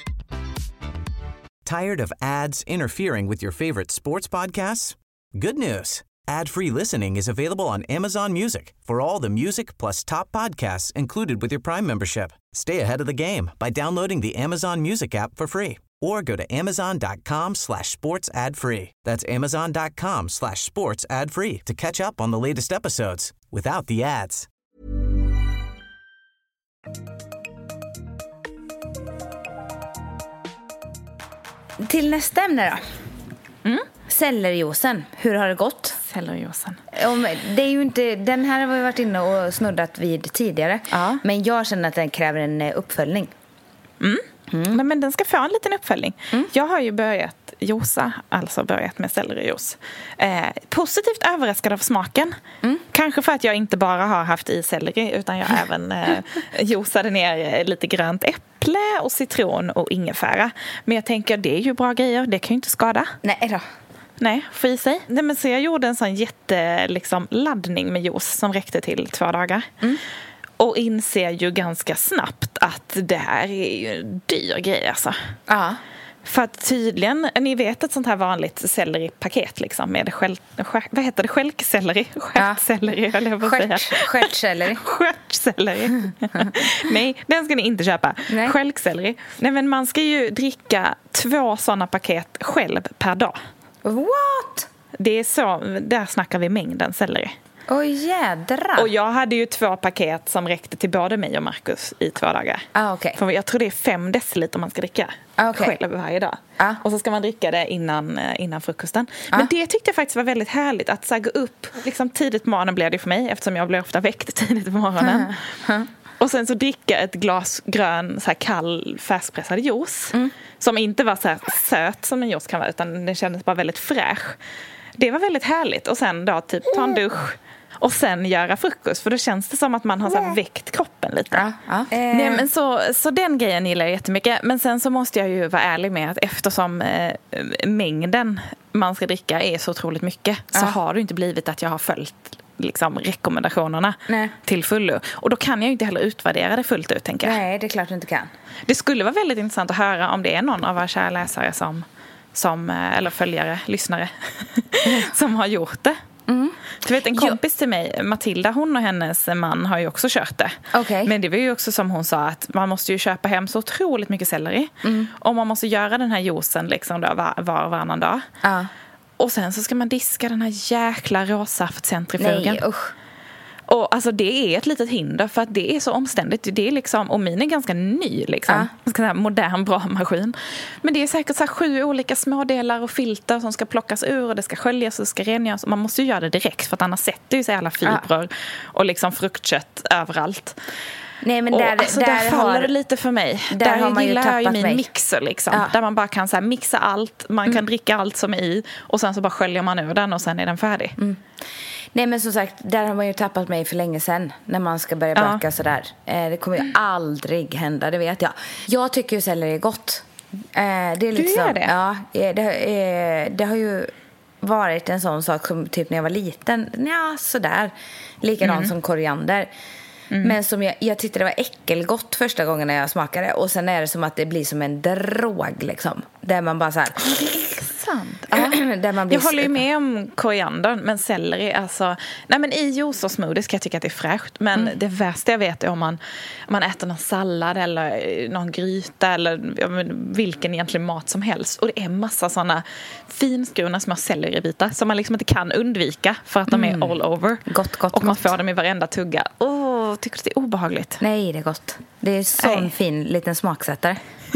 Tired of ads interfering with your favorite sports podcasts? Good news. Ad-free listening is available on Amazon Music for all the music plus top podcasts included with your Prime membership. Stay ahead of the game by downloading the Amazon Music app for free or go to amazon.com slash sports ad free. That's amazon.com slash sports ad free to catch up on the latest episodes without the ads. Till nästa ämne då. Mm. Sellerijuicen. Hur har det gått? Sellerijuicen. Om, det är ju inte, den här har vi varit inne och snuddat vid tidigare. Ja. Men jag känner att den kräver en eh, uppföljning. Mm. Nej, men den ska få en liten uppföljning. Mm. Jag har ju börjat josa, alltså börjat med sellerijuice. Eh, positivt överraskad av smaken. Mm. Kanske för att jag inte bara har haft i selleri, utan jag även eh, juicade ner lite grönt äpple och citron och ingefära. Men jag tänker, det är ju bra grejer, det kan ju inte skada. Nej då. Nej, få i sig. Nej, men så jag gjorde en sån jätte liksom, laddning med juice som räckte till två dagar. Mm. Och inser ju ganska snabbt att det här är ju en dyr grej alltså. Ja. För att tydligen, ni vet ett sånt här vanligt selleripaket liksom med skäl, skäl, vad heter det? Skälkselleri? Stjärtselleri, höll jag på att säga. Stjärtselleri. Stjärtselleri. Nej, den ska ni inte köpa. Nej. Skälkselleri. Nej, men man ska ju dricka två sådana paket själv per dag. What? Det är så, där snackar vi mängden selleri. Oj jädra. Och jag hade ju två paket som räckte till både mig och Marcus i två dagar. Ah, okay. För jag tror det är fem deciliter man ska dricka ah, okay. själv varje dag. Ah. Och så ska man dricka det innan, innan frukosten. Ah. Men det tyckte jag faktiskt var väldigt härligt. Att så här, gå upp liksom, tidigt på morgonen blev det för mig. Eftersom jag blir ofta väckt tidigt på morgonen. Och sen så dricka ett glas grön så här kall färskpressad juice. Mm. Som inte var så här söt som en juice kan vara, utan den kändes bara väldigt fräsch. Det var väldigt härligt. Och sen då typ ta en dusch. Och sen göra frukost. För då känns det som att man har så här väckt kroppen lite. Ja, ja. Eh. Nej, men så, så den grejen gillar jag jättemycket. Men sen så måste jag ju vara ärlig med att eftersom eh, mängden man ska dricka är så otroligt mycket. Ja. Så har det inte blivit att jag har följt liksom, rekommendationerna Nej. till fullo. Och då kan jag ju inte heller utvärdera det fullt ut, tänker jag. Nej, det är klart du inte kan. Det skulle vara väldigt intressant att höra om det är någon av våra kära läsare som, som eller följare, lyssnare som har gjort det. Mm. Du vet, en kompis jo. till mig, Matilda, hon och hennes man har ju också kört det. Okay. Men det var ju också som hon sa, att man måste ju köpa hem så otroligt mycket selleri. Mm. Och man måste göra den här juicen liksom då, var, var och varannan dag. Uh. Och sen så ska man diska den här jäkla råsaftcentrifugen. Nej, usch. Och alltså det är ett litet hinder för att det är så omständigt. Det är liksom, och min är ganska ny liksom. Ja. Modern, bra maskin. Men det är säkert så här sju olika smådelar och filter som ska plockas ur och det ska sköljas och det ska rengöras. Och man måste ju göra det direkt för att annars sätter ju sig alla fibrer ja. och liksom fruktkött överallt. Nej, men och där, alltså, där, där faller har, det lite för mig. Där, där har man gillar jag ju min mig. mixer liksom. Ja. Där man bara kan så här, mixa allt. Man mm. kan dricka allt som är i. Och sen så bara sköljer man ur den och sen är den färdig. Mm. Nej, men som sagt, där har man ju tappat mig för länge sedan. När man ska börja baka ja. sådär. eh, Det kommer ju aldrig hända, det vet jag. Jag tycker ju selleri är gott. eh, Det är liksom, du gör det? Ja, det, eh, det har ju varit en sån sak som typ när jag var liten. Ja, sådär. Likadant mm. som koriander. Mm. Men som jag, jag tyckte det var äckelgott första gången när jag smakade. Och sen är det som att det blir som en drog liksom. Där man bara så här... Sant. Ja. Där man blir jag håller ju med om koriandern, men selleri, alltså... Nej, men i juice och smoothies kan jag tycka att det är fräscht. Men mm. det värsta jag vet är om man, om man äter någon sallad eller någon gryta eller vilken egentligen mat som helst. Och det är massa sådana finskurna små selleribitar som man liksom inte kan undvika för att de mm. är all over. Gott, gott, och man gott. får dem i varenda tugga. Åh, oh, tycker du det är obehagligt? Nej, det är gott. Det är sån Nej. fin liten smaksättare.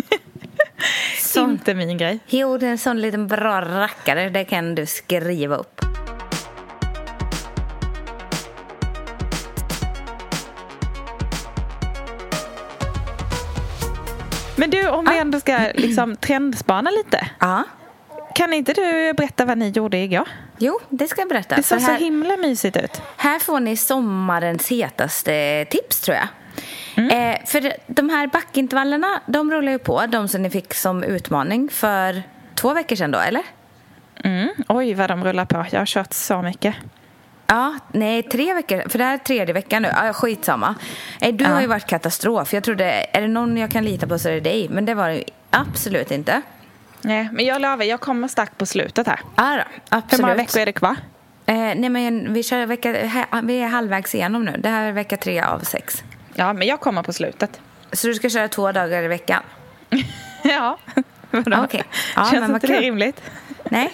Sån. Inte min grej. Jo, det är en sån liten bra rackare. Det kan du skriva upp. Men du, om vi ändå ska liksom trendspana lite. Ja. Kan inte du berätta vad ni gjorde igår? Jo, det ska jag berätta. Det såg här, så himla mysigt ut. Här får ni sommarens hetaste tips, tror jag. Mm. Eh, för de här backintervallerna, de rullar ju på. De som ni fick som utmaning för två veckor sedan då, eller? Mm. Oj, vad de rullar på. Jag har kört så mycket. Ja, nej, tre veckor. För det här är tredje veckan nu. Ja, skitsamma. Eh, du ja. har ju varit katastrof. Jag trodde, är det någon jag kan lita på så är det dig. Men det var det absolut inte. Nej, men jag lovar, jag kommer starkt på slutet här. Ja, då, absolut. Hur många veckor är det kvar? Eh, nej, men vi, kör vecka, vi är halvvägs igenom nu. Det här är vecka tre av sex. Ja, men jag kommer på slutet. Så du ska köra två dagar i veckan? Ja. Okej. Okay. Ja, känns men inte det rimligt? Nej.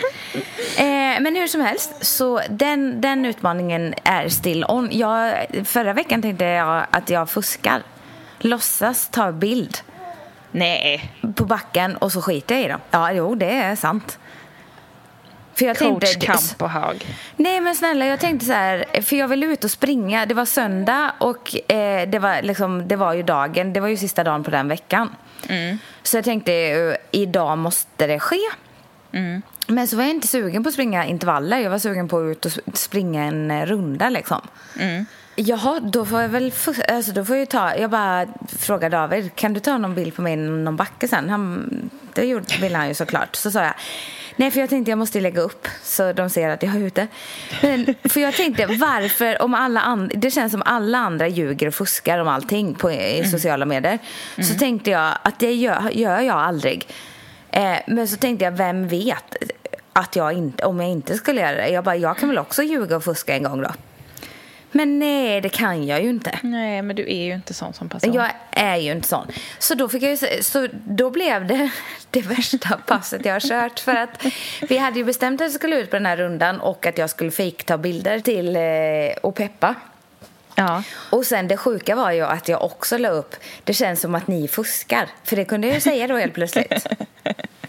Eh, men hur som helst, så den, den utmaningen är still on. Jag, förra veckan tänkte jag att jag fuskar. Låtsas ta bild. Nej. På backen och så skiter jag i dem. Ja, jo, det är sant. För jag Coach tänkte, kamp på hög. Nej, men snälla, jag tänkte så här, för jag ville ut och springa. Det var söndag och eh, det var liksom, det var ju dagen, det var ju sista dagen på den veckan. Mm. Så jag tänkte, idag måste det ske. Mm. Men så var jag inte sugen på att springa intervaller. Jag var sugen på att ut och springa en runda liksom. Mm. Jaha, då får jag väl alltså då får jag ta, jag bara frågar David, kan du ta någon bild på mig i någon backe sen? Han, det gjorde, ville han ju såklart. Så sa jag, nej, för jag tänkte jag måste lägga upp så de ser att jag är ute. Men, för jag tänkte, varför om alla andra, det känns som alla andra ljuger och fuskar om allting på i mm. sociala medier. Mm. Så tänkte jag att det gör, gör jag aldrig. Eh, men så tänkte jag, vem vet att jag inte, om jag inte skulle göra det. Jag bara, jag kan väl också ljuga och fuska en gång då. Men nej, det kan jag ju inte. Nej, men du är ju inte sån som person. Jag är ju inte sån. Så då fick jag ju, så då blev det det värsta passet jag har kört. För att vi hade ju bestämt att jag skulle ut på den här rundan och att jag skulle fake ta bilder till eh, och peppa. Ja. Och sen det sjuka var ju att jag också la upp, det känns som att ni fuskar. För det kunde jag ju säga då helt plötsligt.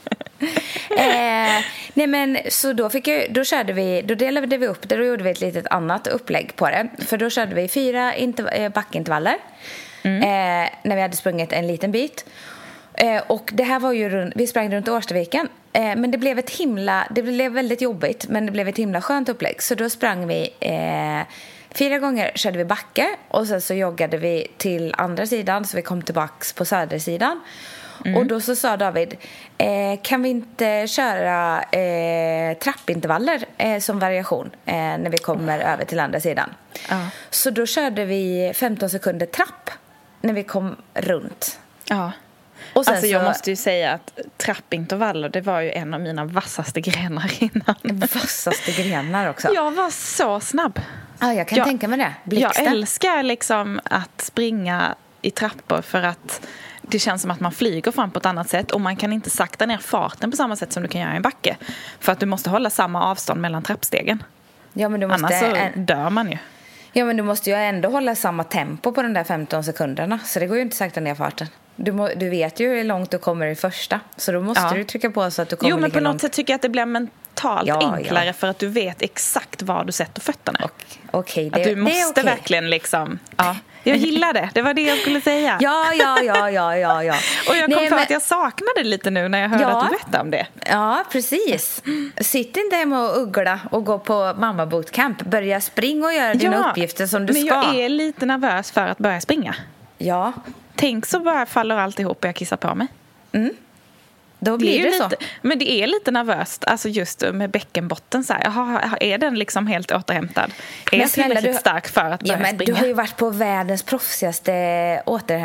eh, nej men så då fick jag, då körde vi, då delade vi upp det, då gjorde vi ett litet annat upplägg på det. För då körde vi fyra interv- backintervaller mm. eh, när vi hade sprungit en liten bit. Eh, och det här var ju runt, vi sprang runt Årstaviken. Eh, men det blev ett himla, det blev väldigt jobbigt, men det blev ett himla skönt upplägg. Så då sprang vi eh, fyra gånger, körde vi backe och sen så joggade vi till andra sidan så vi kom tillbaks på södersidan. Mm. Och då så sa David, eh, kan vi inte köra eh, trappintervaller eh, som variation eh, när vi kommer oh. över till andra sidan. Ja. Så då körde vi femton sekunder trapp när vi kom runt. Ja. Och sen alltså jag så... måste ju säga att trappintervaller, det var ju en av mina vassaste grenar innan. Vassaste grenar också. Jag var så snabb. Ja, jag kan jag, tänka mig det. Blixten. Jag älskar liksom att springa i trappor för att det känns som att man flyger fram på ett annat sätt och man kan inte sakta ner farten på samma sätt som du kan göra i en backe. För att du måste hålla samma avstånd mellan trappstegen. Ja, men du måste... Annars så dör man ju. Ja, men du måste ju ändå hålla samma tempo på de där femton sekunderna. Så det går ju inte sakta ner farten. Du, må, du vet ju hur långt du kommer i första. Så då måste ja. du trycka på så att du kommer Jo, men på långt. något sätt tycker jag att det blir mentalt ja, enklare ja. för att du vet exakt var du sätter fötterna. Och, okay, det, att du måste det är okay. verkligen liksom... Ja. Jag gillar det, det var det jag skulle säga. Ja, ja, ja, ja, ja, ja. Och jag kom Nej, på men... att jag saknade lite nu när jag hörde ja. att du berättade om det. Ja, precis. Sitt inte hemma och uggla och gå på mamma bootcamp. Börja springa och göra dina ja, uppgifter som du men ska. Men jag är lite nervös för att börja springa. Ja. Tänk så bara faller allt ihop och jag kissar på mig. Mm. Då blir det, det så. Lite, men det är lite nervöst, alltså just med bäckenbotten så här. Jaha, är den liksom helt återhämtad? Är jag tillräckligt du... stark för att börja ja, men springa? Du har ju varit på världens proffsigaste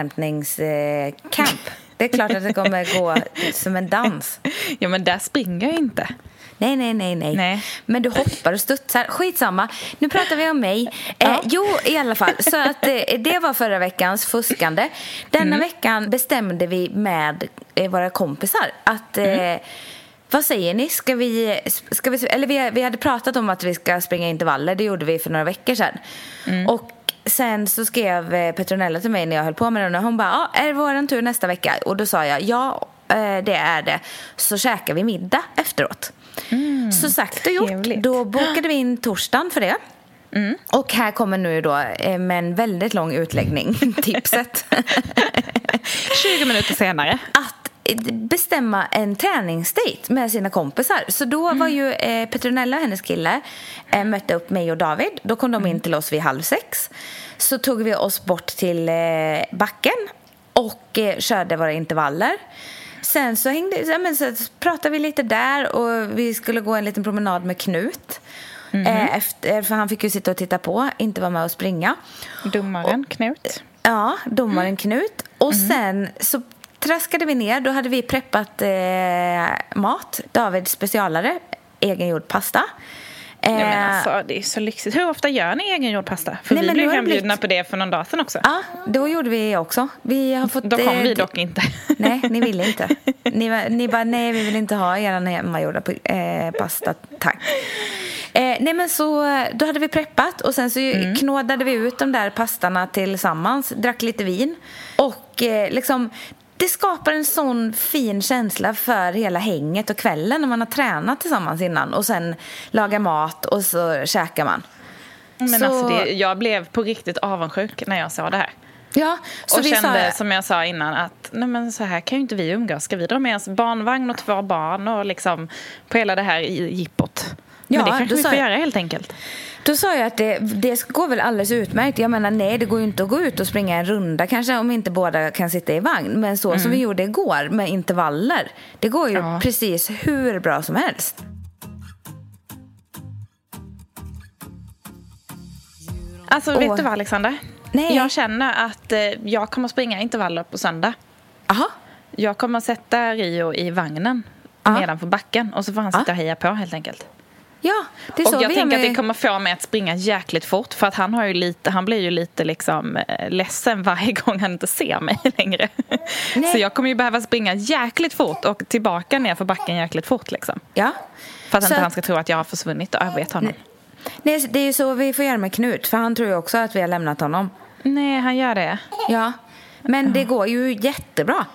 återhämtningscamp. Det är klart att det kommer gå som en dans. Ja, men där springer jag inte. Nej, nej, nej, nej, nej. Men du hoppar och studsar. Skitsamma. Nu pratar vi om mig. Eh, ja. Jo, i alla fall. Så att eh, det var förra veckans fuskande. Denna mm. veckan bestämde vi med eh, våra kompisar att... Eh, mm. Vad säger ni? Ska vi, ska vi, eller vi, vi hade pratat om att vi ska springa intervaller. Det gjorde vi för några veckor sedan. Mm. Och sen så skrev Petronella till mig när jag höll på med den. Och hon bara, ah, är det våran tur nästa vecka? Och då sa jag, ja, det är det. Så käkar vi middag efteråt. Mm, så sagt och gjort. Trevligt. Då bokade vi in torsdagen för det. Mm. Och här kommer nu då med en väldigt lång utläggning tipset. tjugo minuter senare. Att bestämma en träningsdate med sina kompisar. Så då mm. var ju eh, Petronella och hennes kille eh, mötte upp mig och David. Då kom de in till oss vid halv sex. Så tog vi oss bort till eh, backen och eh, körde våra intervaller. Sen så, hängde, ja, men så pratade vi lite där och vi skulle gå en liten promenad med Knut. Mm. Eh, efter, för han fick ju sitta och titta på, inte vara med och springa. Domaren och, Knut. Ja, domaren mm. Knut. Och mm. sen så traskade vi ner, då hade vi preppat eh, mat. Davids specialare, egengjord pasta. Eh, Nej, men alltså, det är så lyxigt. Hur ofta gör ni egengjord pasta? För Nej, vi blev hembjudna blivit... på det för någon dag sedan också. Ja, då gjorde vi också. Vi har fått, då kom eh, vi dock inte. Nej, ni ville inte. Ni, ni bara, nej, vi vill inte ha er hemmagjorda eh, pasta, tack. Eh, nej, men så då hade vi preppat och sen så mm. knådade vi ut de där pastarna tillsammans, drack lite vin och eh, liksom det skapar en sån fin känsla för hela hänget och kvällen när man har tränat tillsammans innan och sen lagar mat och så käkar man. Men så... alltså det, jag blev på riktigt avundsjuk när jag sa det här. Ja, så och vi kände, sa... som jag sa innan, att nej men så här kan ju inte vi umgås. Ska vi dra med oss barnvagn och två barn och liksom på hela det här jippot? Men ja, det kanske vi får jag... göra helt enkelt. Då sa jag att det, det går väl alldeles utmärkt. Jag menar, nej, det går ju inte att gå ut och springa en runda kanske om inte båda kan sitta i vagn. Men så mm. som vi gjorde igår med intervaller, det går ju ja. precis hur bra som helst. Alltså, och... vet du vad, Alexander? Nej. Jag känner att eh, jag kommer springa intervaller på söndag. Aha. Jag kommer sätta Rio i vagnen Aha. nedanför backen och så får han sitta Aha. och heja på helt enkelt. Ja, det är och så jag vi tänker med... att det kommer få mig att springa jäkligt fort. För att han, har ju lite, han blir ju lite liksom ledsen varje gång han inte ser mig längre. Nej. Så jag kommer ju behöva springa jäkligt fort och tillbaka ner för backen jäkligt fort liksom. Ja. För att så... inte han ska tro att jag har försvunnit och övergett honom. Nej, det är ju så vi får göra med Knut. För han tror ju också att vi har lämnat honom. Nej, han gör det. Ja, men det går ju jättebra.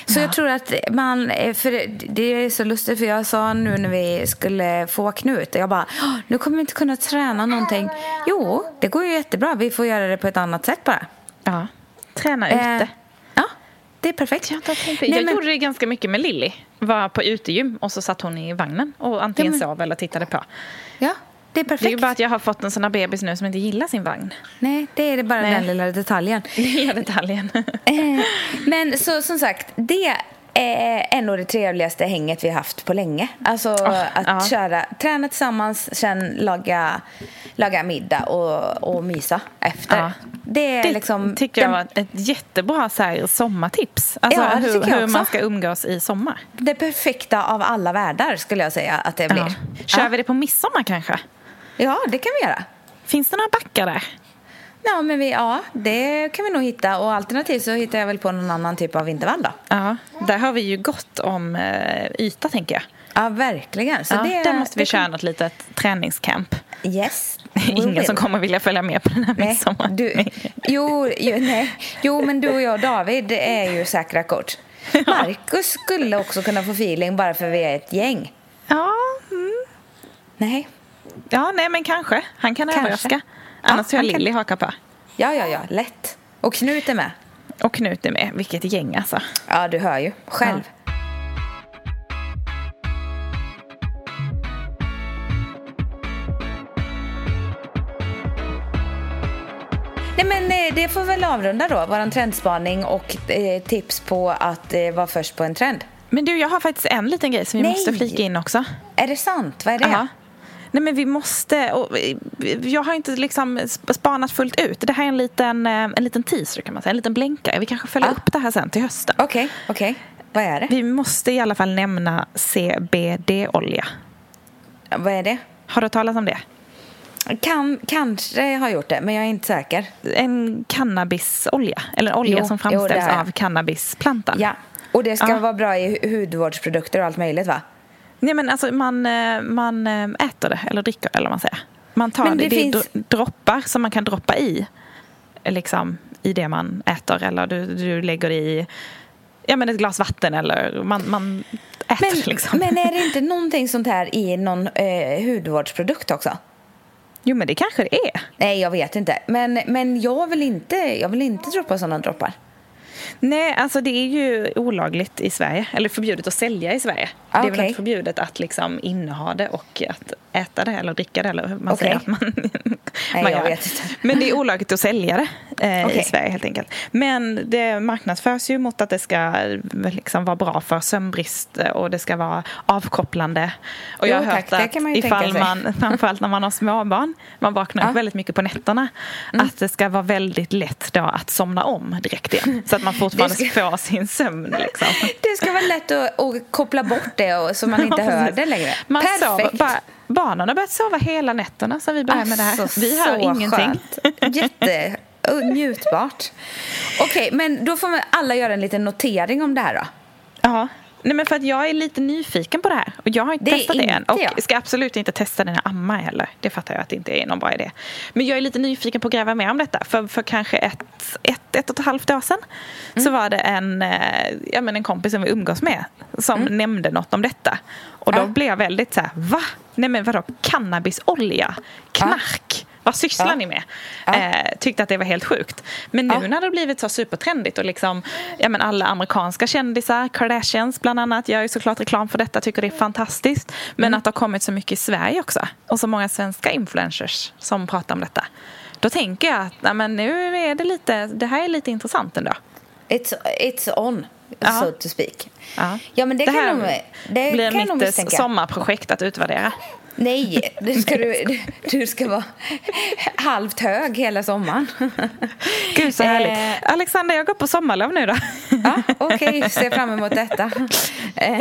Så ja. Jag tror att man, för det är så lustigt, för jag sa nu när vi skulle få Knut, jag bara, nu kommer vi inte kunna träna någonting. Jo, det går ju jättebra, vi får göra det på ett annat sätt bara. Ja, träna ute. Eh, ja, det är perfekt. Jag, Nej, jag men... gjorde det ganska mycket med Lilly. Var på utegym och så satt hon i vagnen och antingen ja, men... sov eller tittade på. Ja. Det är perfekt. Det är ju bara att jag har fått en sån här bebis nu som inte gillar sin vagn. Nej, det är det bara Nej. den lilla detaljen. Lilla detaljen. Men så som sagt, det är en av det trevligaste hänget vi har haft på länge. Alltså oh, att ja. köra, träna tillsammans, sen laga, laga middag och, och mysa efter. Ja. Det, är det liksom, tycker den, jag var ett jättebra så här, sommartips. Alltså ja, hur, hur man ska umgås i sommar. Det perfekta av alla världar skulle jag säga att det blir. Ja. Kör ja. vi det på midsommar kanske? Ja, det kan vi göra. Finns det några backar där? Ja, men vi, ja, det kan vi nog hitta. Och alternativt så hittar jag väl på någon annan typ av vintervall då. Ja, där har vi ju gott om eh, yta, tänker jag. Ja, verkligen. Så ja, det, där måste vi det köra kan... något litet träningscamp. Yes. Ingen som kommer vilja följa med på den här midsommar. Du, jo, jo, nej. jo, men du och jag och David är ju säkra kort. Marcus skulle också kunna få feeling bara för vi är ett gäng. Ja. Mm. Nej. Ja, nej men kanske. Han kan kanske. överraska. Annars ja, har Lilly kan... haka på. Ja, ja, ja. Lätt. Och Knut är med. Och Knut är med. Vilket gäng alltså. Ja, du hör ju. Själv. Ja. Nej, men det får väl avrunda då. Våran trendspaning och eh, tips på att eh, vara först på en trend. Men du, jag har faktiskt en liten grej som vi Nej. måste flika in också. Är det sant? Vad är det? Aha. Nej, men vi måste, och jag har inte liksom spanat fullt ut. Det här är en liten, en liten teaser kan man säga, en liten blänkare. Vi kanske följer ah. upp det här sen till hösten. Okej, okay, okej. Okay. Vad är det? Vi måste i alla fall nämna C B D-olja. Vad är det? Har du talat om det? Kan, kanske har gjort det, men jag är inte säker. En cannabisolja, eller olja jo, som framställs jo, av cannabisplantan. Ja, och det ska ja. vara bra i hudvårdsprodukter och allt möjligt, va? Nej, men alltså man, man äter det eller dricker eller vad man säger. Man tar men det, det, det finns... droppar som man kan droppa i liksom i det man äter, eller du, du lägger det i ja, men ett glas vatten eller man, man äter men, liksom. Men är det inte någonting sånt här i någon eh, hudvårdsprodukt också? Jo, men det kanske det är. Nej, jag vet inte. Men, men jag vill inte jag vill inte droppa sådana droppar. Nej, alltså det är ju olagligt i Sverige. Eller förbjudet att sälja i Sverige. Ah, det är okay. väl inte förbjudet att liksom inneha det och att äta det eller dricka det. Eller hur man okay. säger att man, Nej, man jag gör. Vet inte. Men det är olagligt att sälja det eh, okay. i Sverige helt enkelt. Men det marknadsförs ju mot att det ska liksom vara bra för sömnbrist och det ska vara avkopplande. Och jag jo, har hört tack, att ifall man, framförallt när man har småbarn, man vaknar ja. upp väldigt mycket på nätterna, mm. att det ska vara väldigt lätt då att somna om direkt igen. Så att man fortfarande ska få sin sömn liksom. Det ska vara lätt att, att koppla bort det och, så man inte hör det längre. Man Perfekt. Sover, bara, barnen har börjat sova hela nätterna så vi börjar alltså, med det här. Vi hör ingenting. Skönt. Jätte njutbart. Okej, okay, men då får vi alla göra en liten notering om det här då. Ja. Nej, men för att jag är lite nyfiken på det här. Och jag har inte det testat det än. Och jag. ska absolut inte testa den här amma heller. Det fattar jag att det inte är någon bra idé. Men jag är lite nyfiken på att gräva mer om detta. För, för kanske ett, ett, ett och ett halvt år sedan mm. så var det en, ja, men en kompis som vi umgås med som mm. nämnde något om detta. Och då ja. blev jag väldigt så här, va? Nej, men vadå? Cannabisolja? Knark? Ja. Vad sysslar ja. ni med? Ja. Eh, tyckte att det var helt sjukt. Men nu ja. när det blivit så supertrendigt och liksom, ja, men alla amerikanska kändisar, Kardashians bland annat, gör ju såklart reklam för detta, tycker det är fantastiskt. Men mm. att det har kommit så mycket i Sverige också. Och så många svenska influencers som pratar om detta. Då tänker jag att ja, men nu är det lite, det här är lite intressant ändå. It's, it's on, ja. so to speak. Ja, ja men det, det kan här de, det blir kan mitt sommarprojekt att utvärdera. Nej, du ska, du, du ska vara halvt hög hela sommaren. Gud, så härligt. Eh, Alexander, jag går på sommarlov nu då. Ja, okej, okay, se fram emot detta. Eh,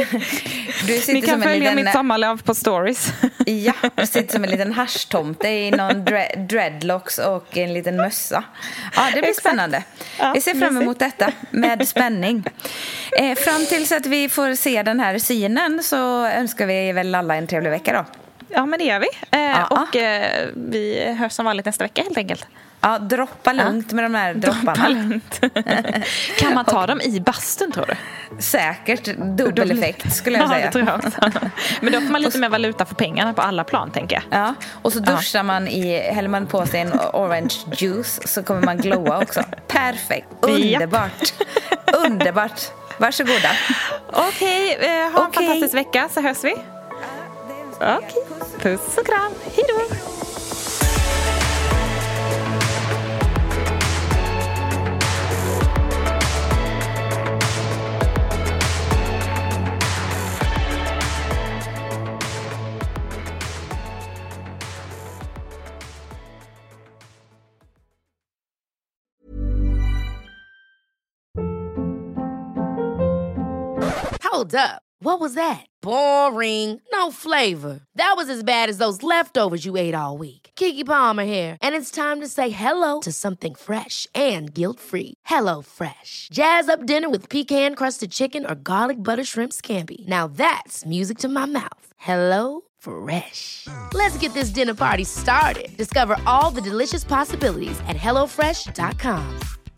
du sitter Ni kan som följa en liten, mitt sommarlov på stories. Ja, du sitter som en liten haschtomte i någon dre- dreadlocks och en liten mössa. Ja, det blir Exakt. spännande. Ja, vi ser fram emot detta med spänning. Eh, fram tills att vi får se den här synen så önskar vi väl alla en trevlig vecka då. Ja, men det gör vi. Eh, Ja. och eh, vi hörs som vanligt nästa vecka helt enkelt. Ja, droppa lugnt ja. med de här dropparna. Droppa lugnt. Kan man ta dem i bastun, tror du? Säkert dubbeleffekt skulle jag ja, säga. Det tror jag också. Men då får man lite mer valuta för pengarna på alla plan, tänker jag. Ja, och så duschar ja. man i, häller man på sig en orange juice så kommer man glowa också. Perfekt, underbart. Underbart. Varsågoda. Okej, okay, eh, ha en okay. fantastisk vecka så hörs vi. Okej, okay. Puss och kram. Hej då. Hold up. What was that? Boring. No flavor. That was as bad as those leftovers you ate all week. Keke Palmer here, and it's time to say hello to something fresh and guilt-free. Hello Fresh. Jazz up dinner with pecan-crusted chicken or garlic butter shrimp scampi. Now that's music to my mouth. Hello Fresh. Let's get this dinner party started. Discover all the delicious possibilities at hello fresh dot com.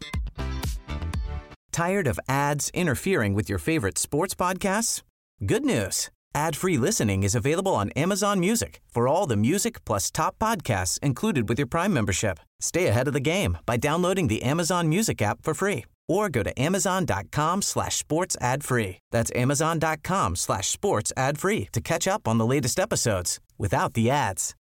Tired of ads interfering with your favorite sports podcasts? Good news. Ad-free listening is available on Amazon Music for all the music plus top podcasts included with your Prime membership. Stay ahead of the game by downloading the Amazon Music app for free or go to amazon.com slash sports ad free. That's amazon.com slash sports ad free to catch up on the latest episodes without the ads.